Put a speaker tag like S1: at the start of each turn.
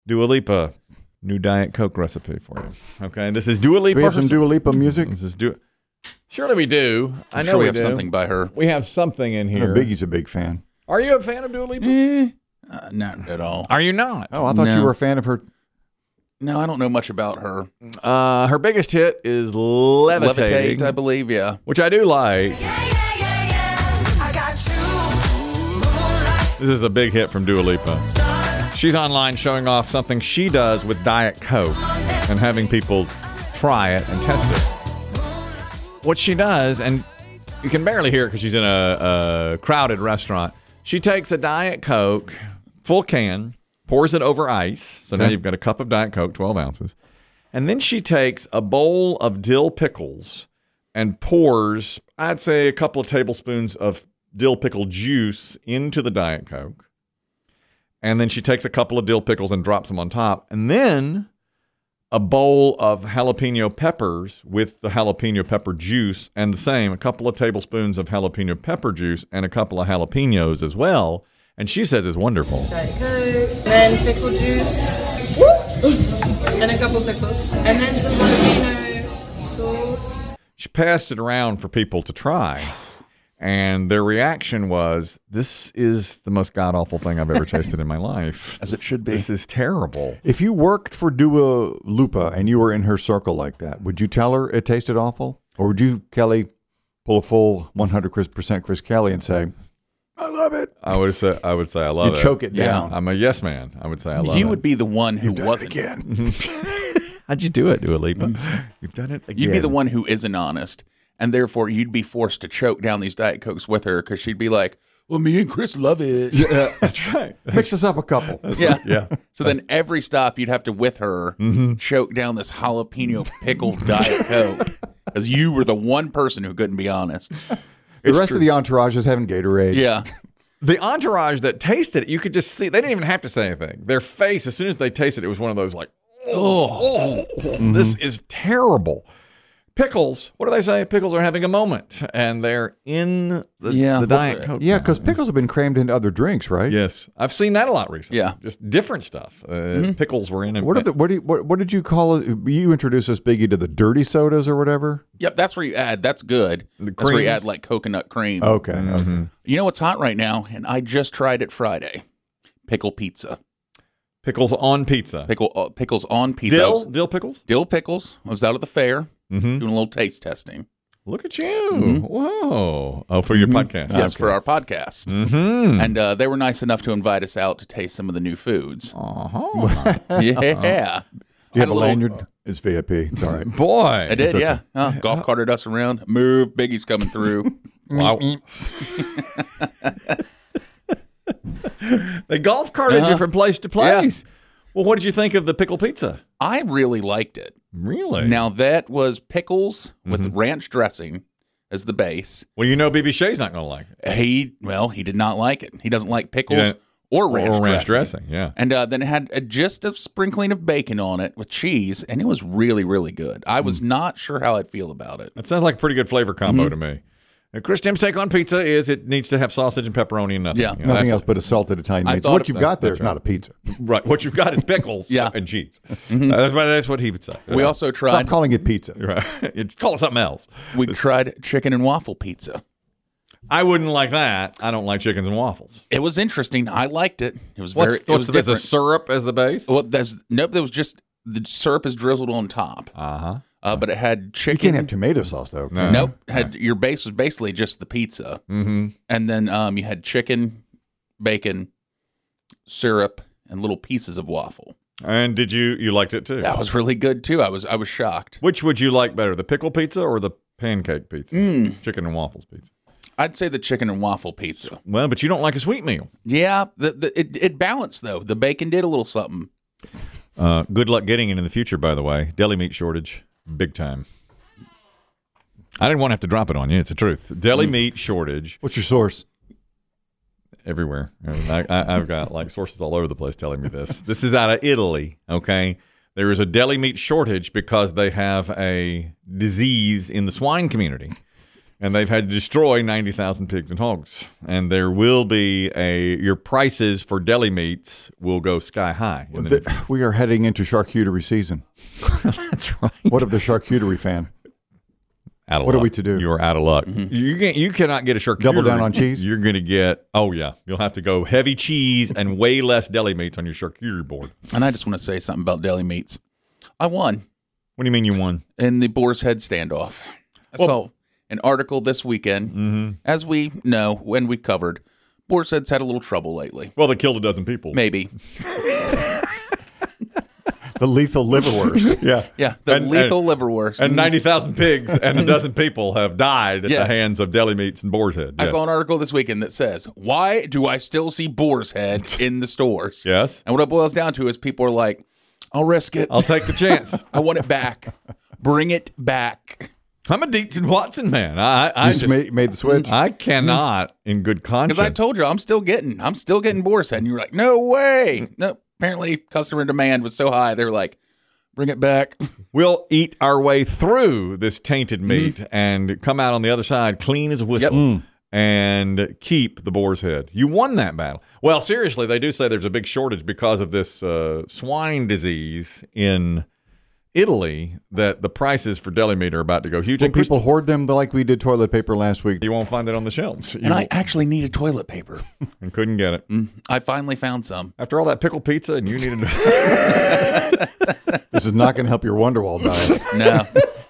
S1: Dua Lipa, new Diet Coke recipe for you. Okay, this is Dua Lipa.
S2: Do we have some Dua Lipa music?
S1: This is Surely we do. I know
S3: sure we
S1: do.
S3: have something by her.
S1: We have something in here.
S2: Biggie's a big fan.
S1: Are you a fan of Dua Lipa?
S3: Not at all.
S1: Are you not?
S2: Oh, I thought you were a fan of her.
S3: No, I don't know much about her.
S1: Her biggest hit is Levitate,
S3: Levitate, I believe, yeah.
S1: which I do like. This is a big hit from Dua Lipa. She's online showing off something she does with Diet Coke and having people try it and test it. What she does, and you can barely hear it because she's in a crowded restaurant, she takes a Diet Coke, full can, pours it over ice. So now you've got a cup of Diet Coke, 12 ounces. And then she takes a bowl of dill pickles and pours, I'd say, a couple of tablespoons of dill pickle juice into the Diet Coke. And then she takes a couple of dill pickles and drops them on top. And then a bowl of jalapeno peppers with the jalapeno pepper juice, and the same, a couple of tablespoons of jalapeno pepper juice and a couple of jalapenos as well. And she says it's wonderful.
S4: Diet Coke, then pickle juice, and a couple pickles, and then some jalapeno sauce.
S1: She passed it around for people to try. And their reaction was, this is the most god-awful thing I've ever tasted in my life.
S3: As it should be.
S1: This is terrible.
S2: If you worked for Dua Lipa and you were in her circle like that, would you tell her it tasted awful? Or would you, Kelly, pull a full 100% Chris Kelly and say, I love it?
S1: I would say I love
S2: You
S1: it.
S2: choke it down.
S1: I'm a yes man. I would say I love it.
S3: You would be the one who
S2: You've done
S3: wasn't.
S2: it again.
S1: How'd you do it, Dua Lipa? You've done it again.
S3: You'd be the one who isn't honest. And therefore, you'd be forced to choke down these Diet Cokes with her because she'd be like, well, me and Chris love it.
S1: Yeah, that's right.
S2: Mix us up a couple.
S3: Yeah. So then every stop, you'd have to, with her, choke down this jalapeno pickle Diet Coke because you were the one person who couldn't be honest.
S2: The rest of the entourage is having Gatorade.
S3: Yeah.
S1: The entourage that tasted it, you could just see. They didn't even have to say anything. Their face, as soon as they tasted it, was one of those like, this is terrible. Pickles, what do they say? Pickles are having a moment, and they're in the Diet Coke.
S2: Yeah, because pickles have been crammed into other drinks, right?
S1: Yes, I've seen that a lot recently.
S3: Yeah.
S1: Just different stuff. Pickles were in it.
S2: What did you call it? You introduced us, Biggie, to the dirty sodas or whatever?
S3: Yep, that's where you add. That's good. That's where you add like coconut cream.
S2: Okay. Okay.
S3: You know what's hot right now? And I just tried it Friday. Pickle pizza.
S1: Pickles on pizza.
S3: Pickles on pizza.
S1: Dill pickles?
S3: Dill pickles. I was out at the fair doing a little taste testing.
S1: Look at you. Whoa. Oh, for your podcast.
S3: Yes, for our podcast. And they were nice enough to invite us out to taste some of the new foods.
S1: Uh-huh.
S3: Yeah.
S2: Do you have a lanyard? It's VIP. It's all right.
S1: Boy.
S3: I did, yeah. Golf carted us around. Move. Biggie's coming through.
S1: Wow. They golf carted you from place to place. Yeah. Well, what did you think of the pickle pizza?
S3: I really liked it.
S1: Really?
S3: Now, that was pickles with ranch dressing as the base.
S1: Well, you know BB Shea's not going to like it.
S3: He did not like it. He doesn't like pickles or ranch dressing.
S1: Yeah.
S3: And then it had just a sprinkling of bacon on it with cheese, and it was really, really good. I was not sure how I'd feel about it.
S1: That sounds like a pretty good flavor combo to me. And Chris Tim's take on pizza is it needs to have sausage and pepperoni and nothing.
S3: Yeah.
S1: You know,
S2: Nothing else but a salted Italian meat. So what you've got there is not a pizza.
S1: Right. What you've got is pickles and cheese. That's what he would say.
S3: We also tried.
S2: Stop calling it pizza.
S1: Right. Call it something else.
S3: We tried chicken and waffle pizza.
S1: I wouldn't like that. I don't like chickens and waffles.
S3: It was interesting. I liked it. It was
S1: There's a syrup as the base?
S3: Well, there was just the syrup is drizzled on top. But it had chicken.
S2: You can't have tomato sauce, though.
S3: Nope. Your base was basically just the pizza. And then you had chicken, bacon, syrup, and little pieces of waffle.
S1: And did you liked it too?
S3: That was really good too. I was shocked.
S1: Which would you like better, the pickle pizza or the pancake pizza? Chicken and waffles pizza.
S3: I'd say the chicken and waffle pizza.
S1: Well, but you don't like a sweet meal.
S3: Yeah, it balanced though. The bacon did a little something.
S1: Good luck getting it in the future, by the way. Deli meat shortage. Big time. I didn't want to have to drop it on you. It's the truth. Deli meat shortage.
S2: What's your source?
S1: Everywhere. I've got like sources all over the place telling me this. This is out of Italy, okay? There is a deli meat shortage because they have a disease in the swine community. And they've had to destroy 90,000 pigs and hogs. And there will be your prices for deli meats will go sky high.
S2: We are heading into charcuterie season.
S1: That's right.
S2: What of the charcuterie fan?
S1: Out of
S2: What
S1: luck.
S2: are we to do?
S1: You are out of luck. You cannot get a charcuterie.
S2: Double down on cheese?
S1: You're going to get, you'll have to go heavy cheese and way less deli meats on your charcuterie board.
S3: And I just want to say something about deli meats. I won
S1: What do you mean you won?
S3: in the Boar's Head standoff. I saw an article this weekend. As we know, when we covered, Boar's Head's had a little trouble lately.
S1: Well, they killed a dozen people.
S3: Maybe.
S2: The lethal liverwurst.
S1: Yeah.
S3: Yeah, the lethal liverwurst.
S1: And 90,000 pigs and a dozen people have died at
S3: Yes.
S1: the hands of deli meats and Boar's Head.
S3: I
S1: Yes.
S3: saw an article this weekend that says, why do I still see Boar's Head in the stores?
S1: Yes.
S3: And what it boils down to is people are like, I'll risk it.
S1: I'll take the chance.
S3: I want it back. Bring it back.
S1: I'm a Dietz and Watson man. I
S2: You
S1: just
S2: made the switch.
S1: I cannot, in good conscience.
S3: Because I told you I'm still getting Boar's Head. And you were like, no way. No. Apparently customer demand was so high. They were like, bring it back.
S1: We'll eat our way through this tainted meat and come out on the other side clean as a whistle and keep the Boar's Head. You won that battle. Well, seriously, they do say there's a big shortage because of this swine disease in Italy that the prices for deli meat are about to go huge.
S2: Will
S1: And
S2: people hoard them like we did toilet paper last week?
S1: you won't find it on the shelves.
S3: And I actually needed toilet paper.
S1: and couldn't get it.
S3: I finally found some.
S1: After all that pickle pizza and you needed to...
S2: This is not going to help your Wonderwall diet.
S3: No.